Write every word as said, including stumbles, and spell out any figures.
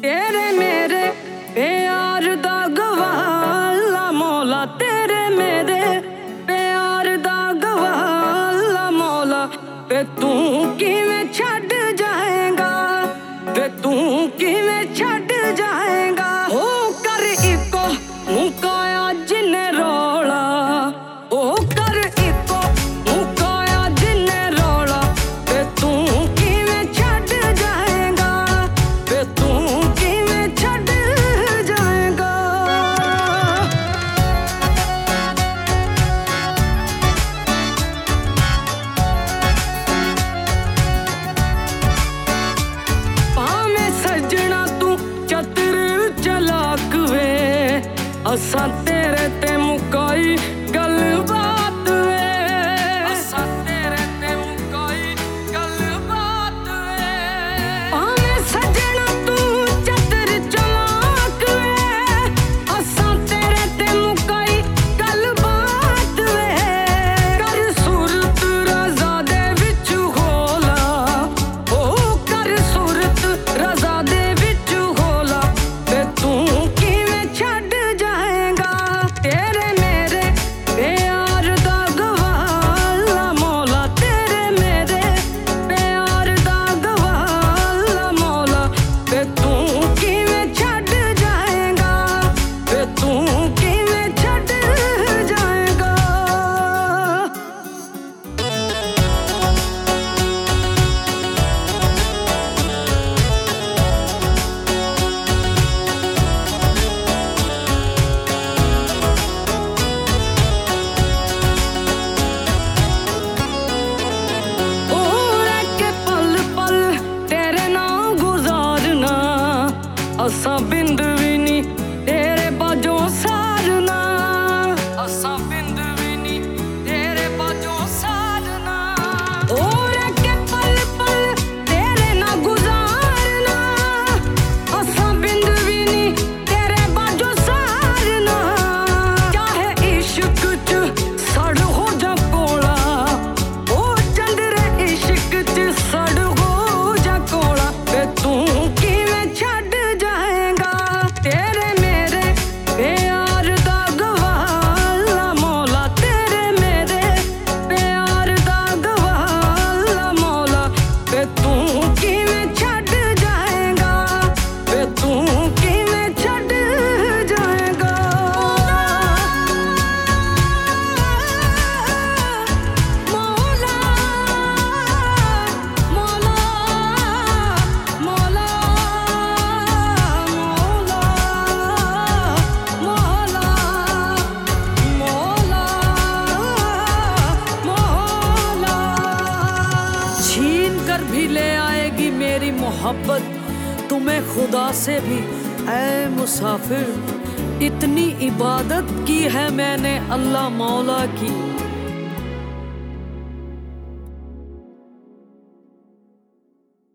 तेरे मेरे प्यार दा गवाला मौला, तेरे मेरे प्यार दा गवाला मौला। वे तू किवें छड्ड जाएगा, वे तू किवें छड्ड जाएगा। ओ कर इको मुकाया जिन्ने रोला, ओ कर इको मुकाया जिन्ने रोला। वे तू किवें छड्ड जाएगा, वे तू किवें छड्ड जाएगा। भावें सजना तू चतुर चलाक वे, असां तेरे ते मुकाई गलबात वे, असां तेरे ते मुकाई गलबात वे। भावें सजना तू चतुर चलाक वे, असां तेरे ते मुकाई गलबात वे। कर सूरत रज़ा दे विच होला, ओ कर सूरत रज़ा दे विच होला। वे तू किवें छड्ड जाएगा, तेरे मेरे प्यार दा गवाला मौला, तेरे मेरे प्यार दा गवाला मौला। वे तू किवें छड्ड जाएगा, वे तू किवें छड्ड जाएगा। और के पल पल तेरे नाल गुजारना, असां बिंद भी नी तेरे बाजों सारना, असां बिंद भी नी तेरे बाजों सारना। और के पल पल तेरे नाल गुजारना, असां बिंद भी नी तेरे बाजों सारना। चाहे इश्क च सड़ हो जा कोला, ओ चंदरे इश्क च सड़ हो जा कोला। वे तू किवें छड्ड जाएगा, तेरे मेरे प्यार दा गवाला मौला, तेरे मेरे प्यार दा गवाला मौला। वे तू किवें छड्ड जाएगा, वे तू किवें छड्ड जाएगा। मौला मौला मौला मौला मौला मौला। छीन कर भी ले आएगी मेरी मोहब्बत तुम्हें खुदा से भी, ऐ मुसाफिर। इतनी इबादत की है मैंने अल्लाह मौला की,